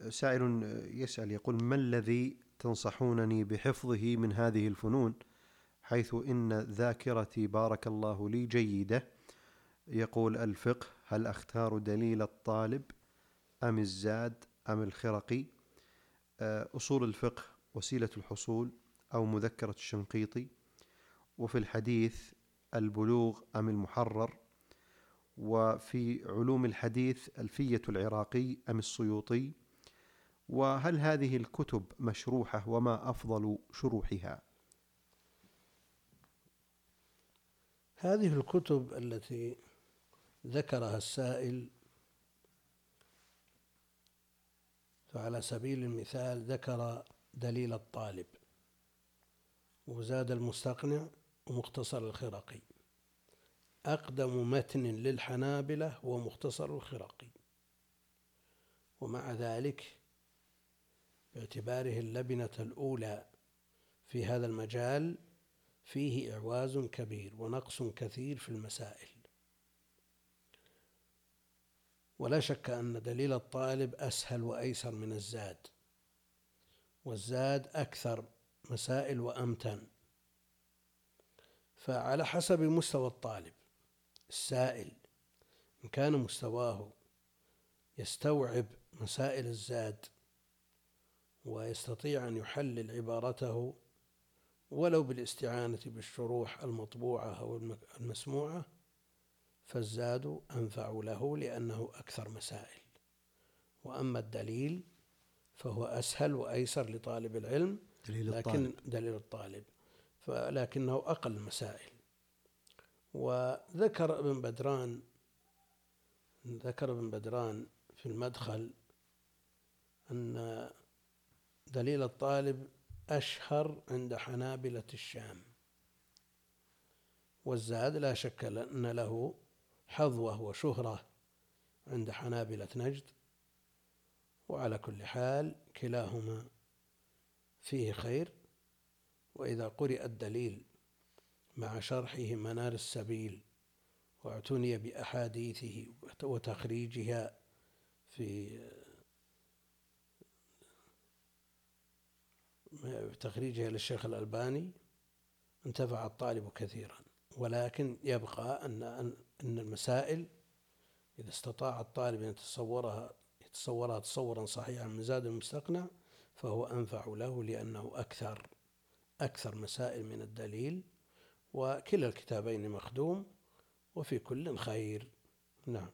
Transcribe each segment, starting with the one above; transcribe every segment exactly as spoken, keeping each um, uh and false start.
سائل يسأل يقول: ما الذي تنصحونني بحفظه من هذه الفنون، حيث إن ذاكرتي بارك الله لي جيدة؟ يقول: الفقه، هل أختار دليل الطالب أم الزاد أم الخرقي؟ أصول الفقه وسيلة الحصول أو مذكرة الشنقيطي؟ وفي الحديث البلوغ أم المحرر؟ وفي علوم الحديث ألفية العراقي أم السيوطي؟ وهل هذه الكتب مشروحة، وما أفضل شروحها؟ هذه الكتب التي ذكرها السائل، فعلى سبيل المثال ذكر دليل الطالب وزاد المستقنع ومختصر الخرقي. أقدم متن للحنابلة هو مختصر الخرقي، ومع ذلك باعتباره اللبنة الأولى في هذا المجال فيه إعواز كبير ونقص كثير في المسائل. ولا شك أن دليل الطالب أسهل وأيسر من الزاد، والزاد أكثر مسائل وأمتن، فعلى حسب مستوى الطالب السائل، إن كان مستواه يستوعب مسائل الزاد ويستطيع أن يحلل عبارته ولو بالاستعانة بالشروح المطبوعة أو المسموعة، فالزاد أنفع له لأنه أكثر مسائل. وأما الدليل فهو أسهل وأيسر لطالب العلم، دليل لكن الطالب دليل الطالب فلكنه أقل مسائل. وذكر ابن بدران ذكر ابن بدران في المدخل أن دليل الطالب أشهر عند حنابلة الشام، والزاد لا شك أن له حظوة وشهرة عند حنابلة نجد. وعلى كل حال كلاهما فيه خير، وإذا قرئ الدليل مع شرحه منار السبيل واعتني بأحاديثه وتخريجها في تخريجها للشيخ الألباني انتفع الطالب كثيرا. ولكن يبقى أن أن المسائل إذا استطاع الطالب أن يتصورها يتصورها تصورا صحيحا من زاد المستقنع فهو أنفع له، لأنه أكثر أكثر مسائل من الدليل، وكلا الكتابين مخدوم وفي كل خير. نعم.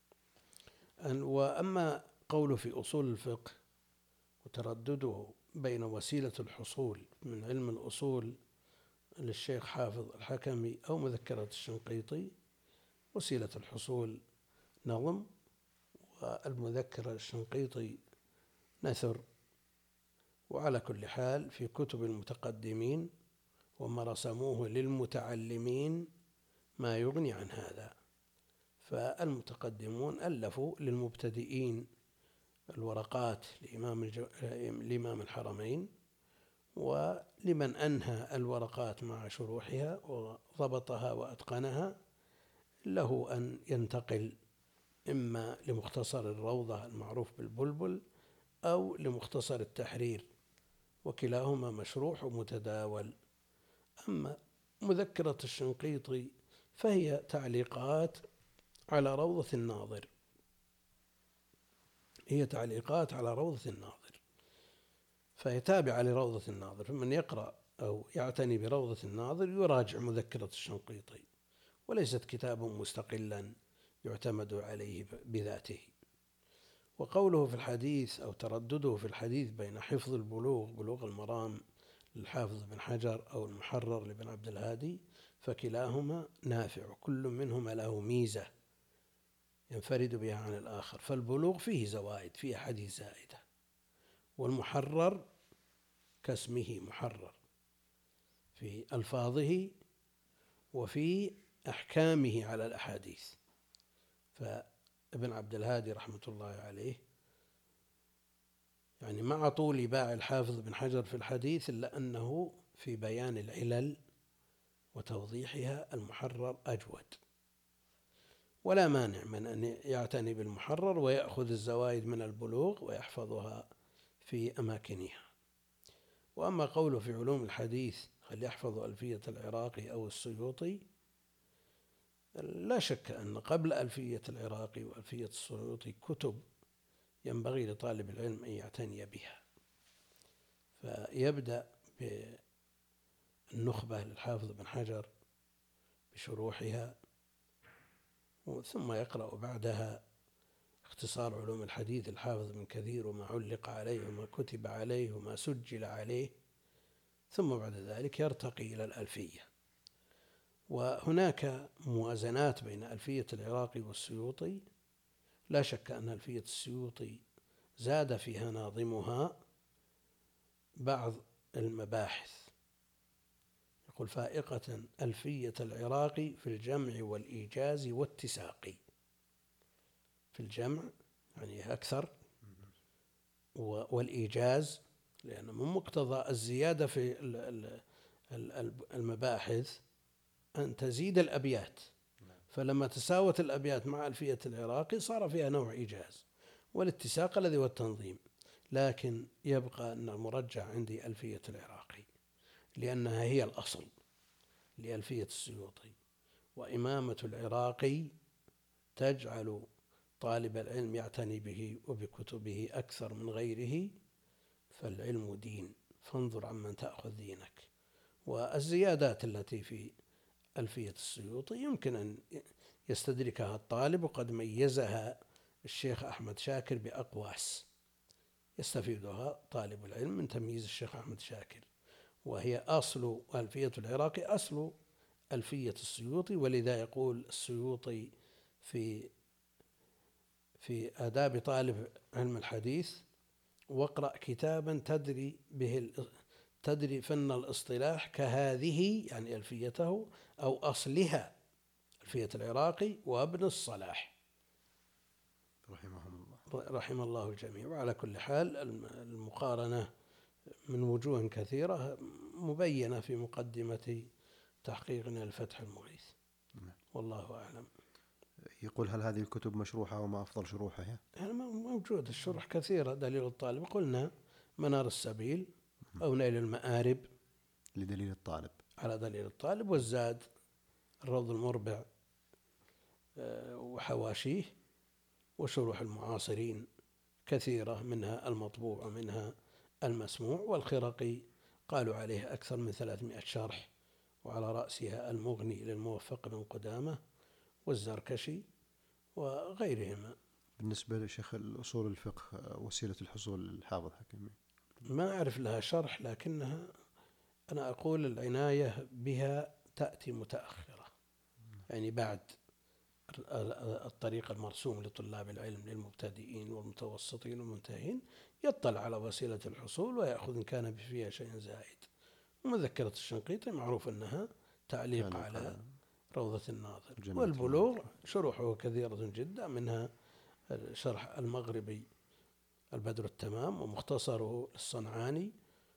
وأما قوله في أصول الفقه وتردده بين وسيلة الحصول من علم الأصول للشيخ حافظ الحكمي أو مذكرة الشنقيطي، وسيلة الحصول نظم، والمذكرة الشنقيطي نثر. وعلى كل حال في كتب المتقدمين وما رسموه للمتعلمين ما يغني عن هذا. فالمتقدمون ألفوا للمبتدئين الورقات لإمام, الجو... لإمام الحرمين، ولمن أنهى الورقات مع شروحها وضبطها وأتقنها له أن ينتقل إما لمختصر الروضة المعروف بالبلبل أو لمختصر التحرير، وكلاهما مشروح ومتداول. أما مذكرة الشنقيطي فهي تعليقات على روضة الناظر هي تعليقات على روضة الناظر فهي تابعة لروضة الناظر، فمن يقرأ أو يعتني بروضة الناظر يراجع مذكرة الشنقيطي، وليست كتابا مستقلا يعتمد عليه بذاته. وقوله في الحديث أو تردده في الحديث بين حفظ البلوغ بلوغ المرام للحافظ بن حجر أو المحرر لابن عبد الهادي، فكلاهما نافع، كل منهما له ميزة ينفرد بها عن الآخر. فالبلوغ فيه زوائد، فيه أحاديث زائدة، والمحرر كاسمه محرر في ألفاظه وفي أحكامه على الأحاديث. فابن عبد الهادي رحمة الله عليه يعني مع طول باع الحافظ بن حجر في الحديث إلا أنه في بيان العلل وتوضيحها المحرر أجود. ولا مانع من أن يعتني بالمحرر ويأخذ الزوائد من البلوغ ويحفظها في أماكنها. وأما قوله في علوم الحديث هل يحفظ ألفية العراقي أو السيوطي، لا شك أن قبل ألفية العراقي وألفية السيوطي كتب ينبغي لطالب العلم أن يعتني بها، فيبدأ بالنخبة للحافظ بن حجر بشروحها، ثم يقرأ بعدها اختصار علوم الحديث الحافظ بن كثير وما علق عليه وما كتب عليه وما سجل عليه، ثم بعد ذلك يرتقي إلى الألفية. وهناك موازنات بين ألفية العراقي والسيوطي، لا شك أن ألفية السيوطي زاد فيها ناظمها بعض المباحث، يقول فائقة ألفية العراقي في الجمع والإيجاز والتساقي. في الجمع يعني أكثر، والإيجاز لأن من مقتضى الزيادة في المباحث أن تزيد الأبيات، فلما تساوت الأبيات مع ألفية العراقي صار فيها نوع إيجاز، والاتساق الذي هو التنظيم. لكن يبقى أن المرجح عندي ألفية العراقي لأنها هي الأصل لألفية السيوطي، وإمامة العراقي تجعل طالب العلم يعتني به وبكتبه أكثر من غيره، فالعلم دين، فانظر عمن تأخذ دينك. والزيادات التي في ألفية السيوطي يمكن أن يستدركها الطالب، وقد ميزها الشيخ أحمد شاكر بأقواس يستفيدها طالب العلم من تمييز الشيخ أحمد شاكر، وهي أصل ألفية العراقي أصل ألفية السيوطي. ولذا يقول السيوطي في في آداب طالب علم الحديث: واقرأ كتابا تدري به تدري فن الاصطلاح كهذه، يعني ألفيته أو أصلها ألفية العراقي وابن الصلاح رحمهم الله رحم الله الجميع. وعلى كل حال المقارنة من وجوه كثيرة مبينة في مقدمة تحقيقنا الفتح المغيث، والله أعلم. يقول هل هذه الكتب مشروحة وما أفضل شروحها؟ يعني موجود الشروح كثيرة. دليل الطالب قلنا منار السبيل أو نيل المآرب لدليل الطالب على دليل الطالب، والزاد الروض المربع وحواشيه، وشروح المعاصرين كثيرة منها المطبوع ومنها المسموع. والخرقي قالوا عليه أكثر من ثلاثمائة شرح، وعلى رأسها المغني للموفق بن قدامة والزركشي وغيرهما. بالنسبة لشيخ الأصول الفقه وسيلة الحصول الحافظ حكيمي ما أعرف لها شرح، لكنها أنا أقول العناية بها تأتي متأخرة، يعني بعد الطريق المرسوم لطلاب العلم للمبتدئين والمتوسطين والمنتهين، يطلع على وسيلة الحصول ويأخذ إن كان فيها شيء زائد. ومذكرة الشنقيطي معروف أنها تعليق على روضة الناظر، والبلوغ شروحه كثيرة جدا، منها شرح المغربي البدر التمام ومختصره الصنعاني،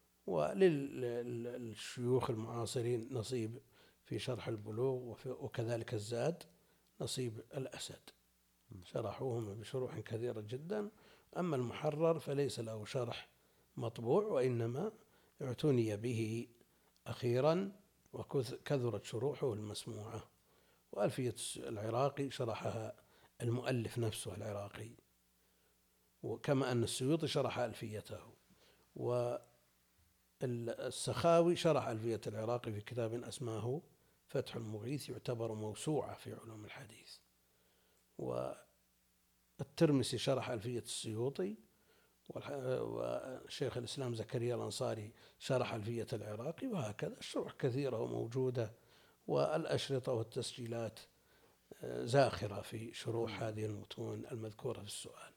وللشيوخ المعاصرين نصيب في شرح البلوغ، وكذلك الزاد نصيب الأسد، شرحوهم بشروح كثيرة جدا. أما المحرر فليس له شرح مطبوع، وإنما اعتني به أخيرا وكثرت شروحه المسموعة. وألفية العراقي شرحها المؤلف نفسه العراقي، وكما أن السيوطي شرح ألفيته، والسخاوي شرح ألفية العراقي في كتاب أسماه فتح المغيث، يعتبر موسوعة في علوم الحديث. والترمسي شرح ألفية السيوطي، وشيخ الإسلام زكريا الأنصاري شرح ألفية العراقي، وهكذا الشروح كثيرة وموجودة، والأشرطة والتسجيلات زاخرة في شروح هذه المتون المذكورة في السؤال.